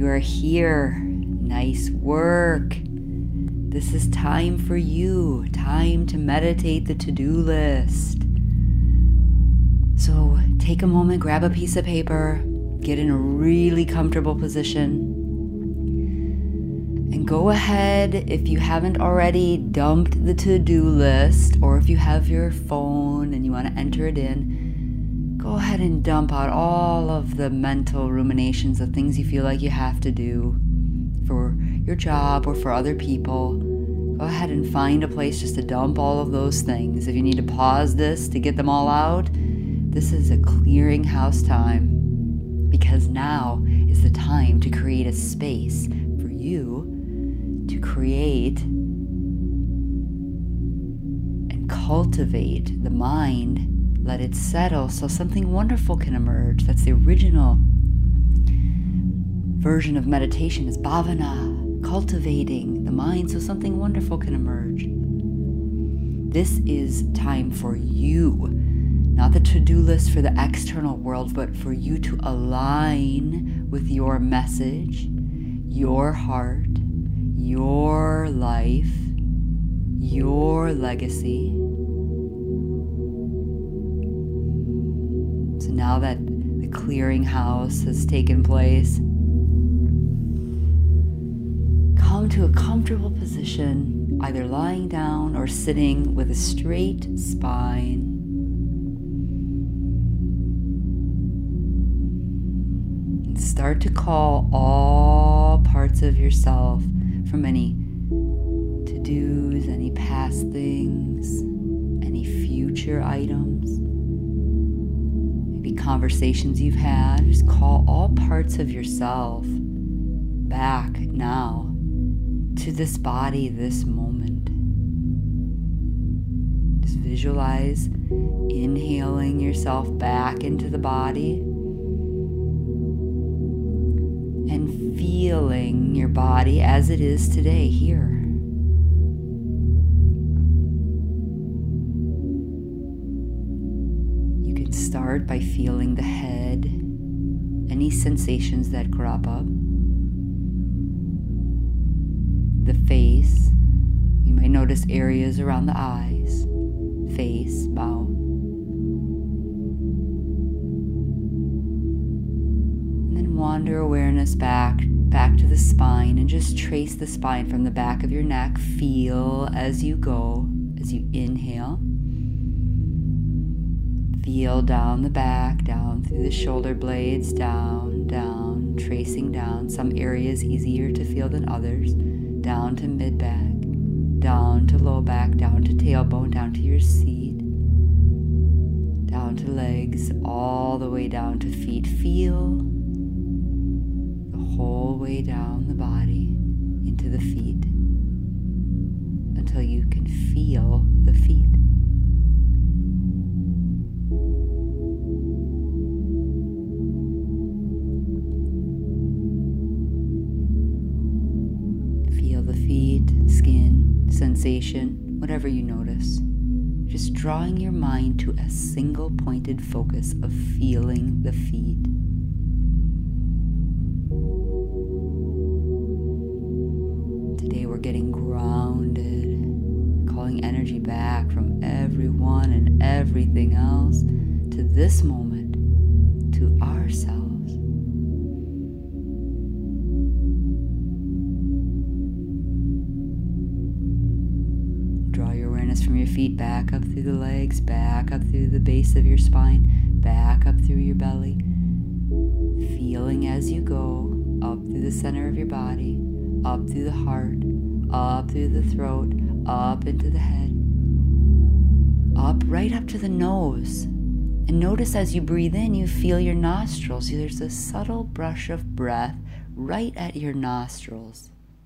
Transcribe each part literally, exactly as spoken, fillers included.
You are here. Nice work. This is time for you. Time to meditate the to-do list. So take a moment, grab a piece of paper, get in a really comfortable position, and go ahead, if you haven't already dumped the to-do list, or if you have your phone and you want to enter it in, go ahead and dump out all of the mental ruminations of things you feel like you have to do for your job or for other people. Go ahead and find a place just to dump all of those things. If you need to pause this to get them all out, this is a clearinghouse time, because now is the time to create a space for you to create and cultivate the mind. Let it settle so something wonderful can emerge. That's the original version of meditation, is bhavana, cultivating the mind so something wonderful can emerge. This is time for you. Not the to-do list for the external world, but for you to align with your message, your heart, your life, your legacy. So now that the clearinghouse has taken place, come to a comfortable position, either lying down or sitting with a straight spine. Start to call all parts of yourself, from any to-dos, any past things, any future items, maybe conversations you've had. Just call all parts of yourself back now to this body, this moment. Just visualize inhaling yourself back into the body, and feeling your body as it is today, here. You can start by feeling the head, any sensations that crop up. The face, you might notice areas around the eyes, face, mouth. Wander awareness back, back to the spine, and just trace the spine from the back of your neck. Feel as you go, as you inhale. Feel down the back, down through the shoulder blades, down, down, tracing down. Some areas easier to feel than others. Down to mid-back, down to low back, down to tailbone, down to your seat, down to legs, all the way down to feet. Feel whole way down the body into the feet until you can feel the feet. Feel the feet, skin, sensation, whatever you notice. Just drawing your mind to a single pointed focus of feeling the feet. Today we're getting grounded, calling energy back from everyone and everything else to this moment, to ourselves. Draw your awareness from your feet back up through the legs, back up through the base of your spine, back up through your belly, feeling as you go up through the center of your body, up through the heart, up through the throat, up into the head, up right up to the nose. And notice as you breathe in, you feel your nostrils. There's a subtle brush of breath right at your nostrils.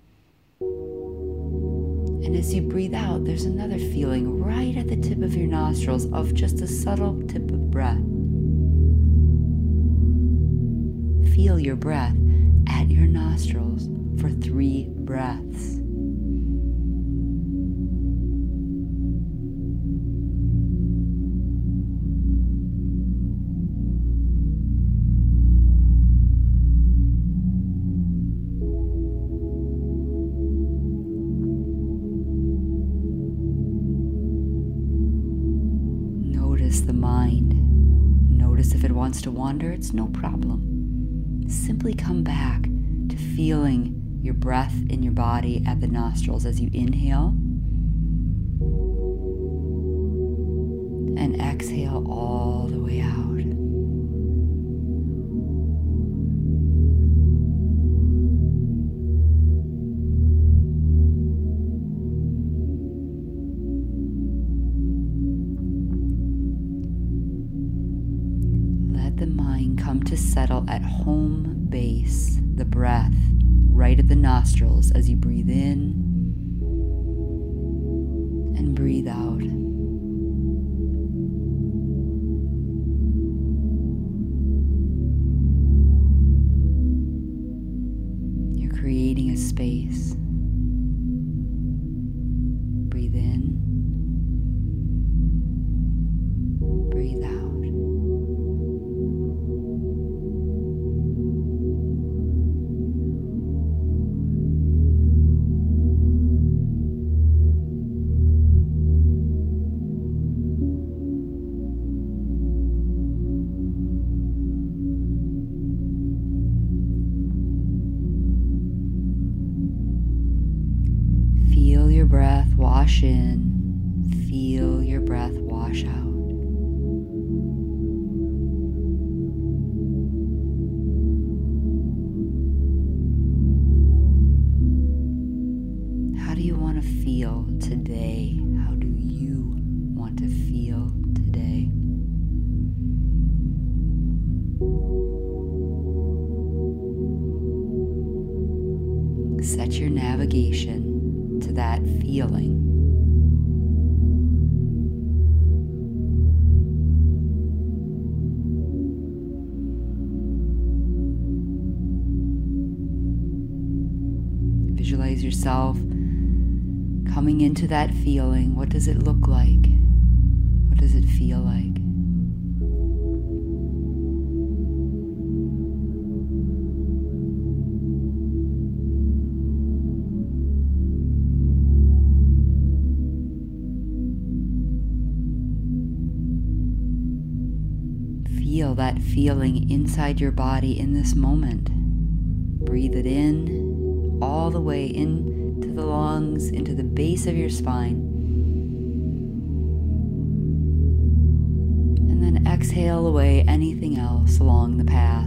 And as you breathe out, there's another feeling right at the tip of your nostrils of just a subtle tip of breath. Feel your breath at your nostrils for three breaths. wants to wander, it's no problem. Simply come back to feeling your breath in your body at the nostrils as you inhale and exhale all the way out. Let the mind come to settle at home base, the breath right at the nostrils as you breathe in and breathe out. You're creating a space. Breathe in, breathe out. Feel your breath wash in, feel your breath wash out. How do you want to feel today? How do you want to feel today? Set your navigation to that feeling. Visualize yourself coming into that feeling. What does it look like? What does it feel like? Feel that feeling inside your body in this moment. Breathe it in all the way into the lungs, into the base of your spine. And then exhale away anything else along the path.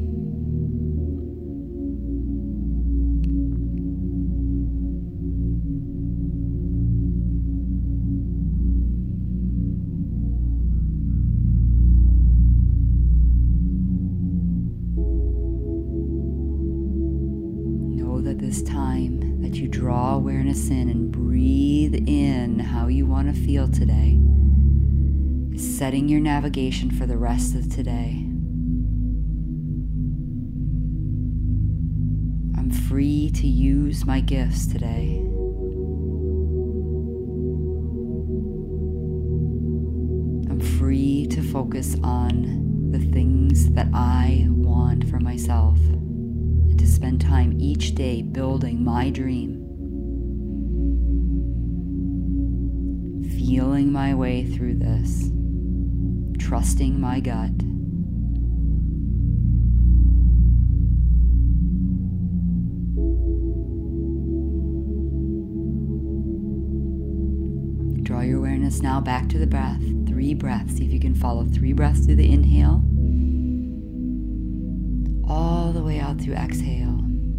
This time that you draw awareness in and breathe in how you want to feel today is setting your navigation for the rest of today. I'm free to use my gifts today. I'm free to focus on the things that I want for myself. To spend time each day building my dream, feeling my way through this, trusting my gut. Draw your awareness now back to the breath. Three breaths. See if you can follow three breaths through the inhale, all the way out through exhale.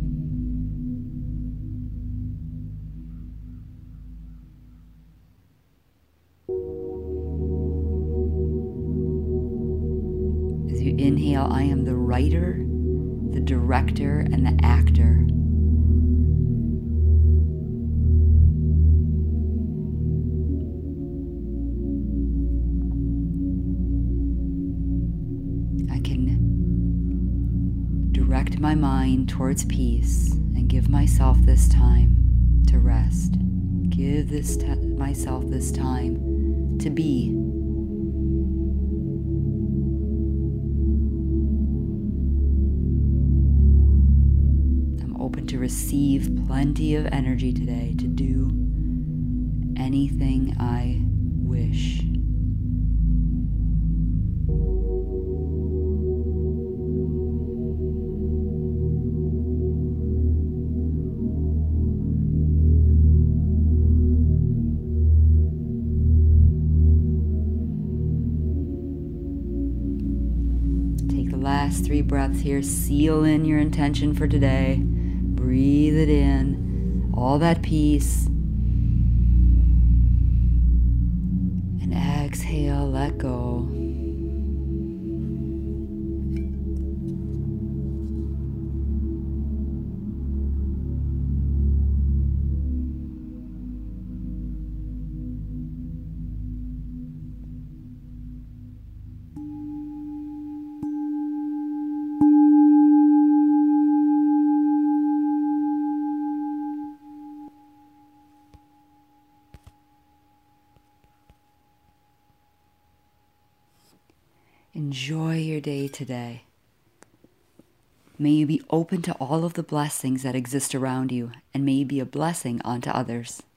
As you inhale, I am the writer, the director, and the actor. I can direct my mind towards peace and give myself this time to rest. Give this t- myself this time to be. I'm open to receive plenty of energy today to do anything I wish. three breaths here. Seal in your intention for today. Breathe it in. All that peace. And exhale, let go. Enjoy your day today. May you be open to all of the blessings that exist around you, and may you be a blessing onto others.